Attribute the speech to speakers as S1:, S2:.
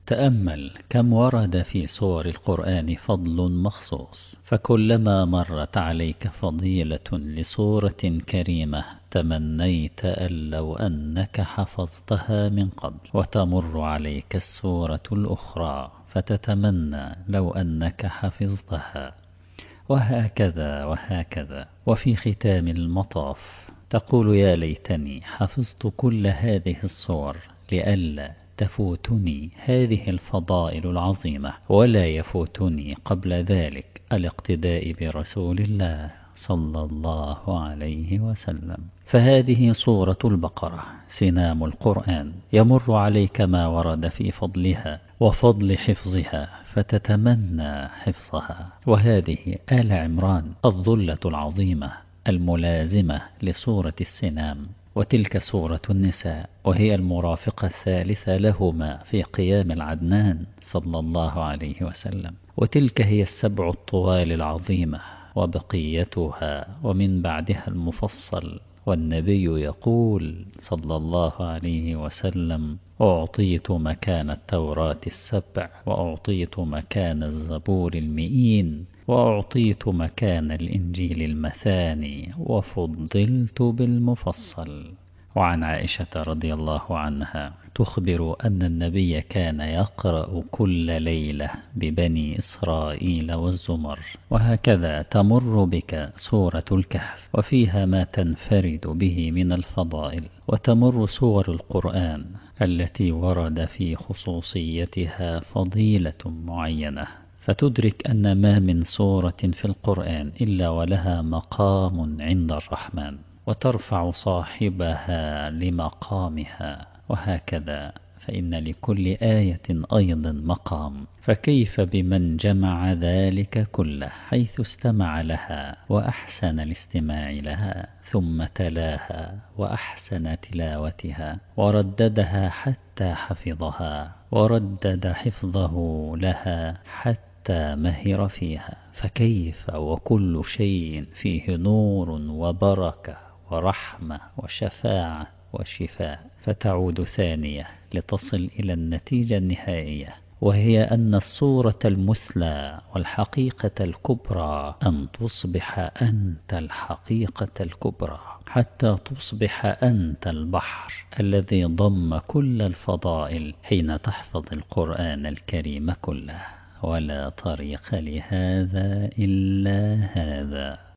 S1: تأمل كم ورد في سور القرآن فضل مخصوص، فكلما مرت عليك فضيلة لسورة كريمة تمنيت أن لو أنك حفظتها من قبل، وتمر عليك السورة الأخرى فتتمنى لو أنك حفظتها، وهكذا وهكذا. وفي ختام المطاف تقول: يا ليتني حفظت كل هذه الصور لئلا تفوتني هذه الفضائل العظيمة، ولا يفوتني قبل ذلك الاقتداء برسول الله صلى الله عليه وسلم. فهذه سورة البقرة سنام القرآن، يمر عليك ما ورد في فضلها وفضل حفظها فتتمنى حفظها. وهذه آل عمران الظلة العظيمة الملازمة لسورة السنام، وتلك سورة النساء وهي المرافقة الثالثة لهما في قيام العدنان صلى الله عليه وسلم، وتلك هي السبع الطوال العظيمة وبقيتها ومن بعدها المفصل. والنبي يقول صلى الله عليه وسلم: أعطيت مكان التوراة السبع، وأعطيت مكان الزبور المئين، وأعطيت مكان الإنجيل المثاني، وفضلت بالمفصل. وعن عائشة رضي الله عنها تخبر أن النبي كان يقرأ كل ليلة ببني إسرائيل والزمر. وهكذا تمر بك سورة الكهف وفيها ما تنفرد به من الفضائل، وتمر سور القرآن التي ورد في خصوصيتها فضيلة معينة، فتدرك أن ما من سورة في القرآن إلا ولها مقام عند الرحمن، وترفع صاحبها لمقامها. وهكذا فإن لكل آية أيضا مقام، فكيف بمن جمع ذلك كله حيث استمع لها وأحسن الاستماع لها، ثم تلاها وأحسن تلاوتها، ورددها حتى حفظها، وردد حفظه لها حتى مهر فيها. فكيف وكل شيء فيه نور وبركة ورحمة وشفاعة وشفاء، فتعود ثانية لتصل إلى النتيجة النهائية، وهي أن الصورة المثلى والحقيقة الكبرى أن تصبح أنت الحقيقة الكبرى، حتى تصبح أنت البحر الذي ضم كل الفضائل حين تحفظ القرآن الكريم كله. ولا طريق لهذا إلا هذا.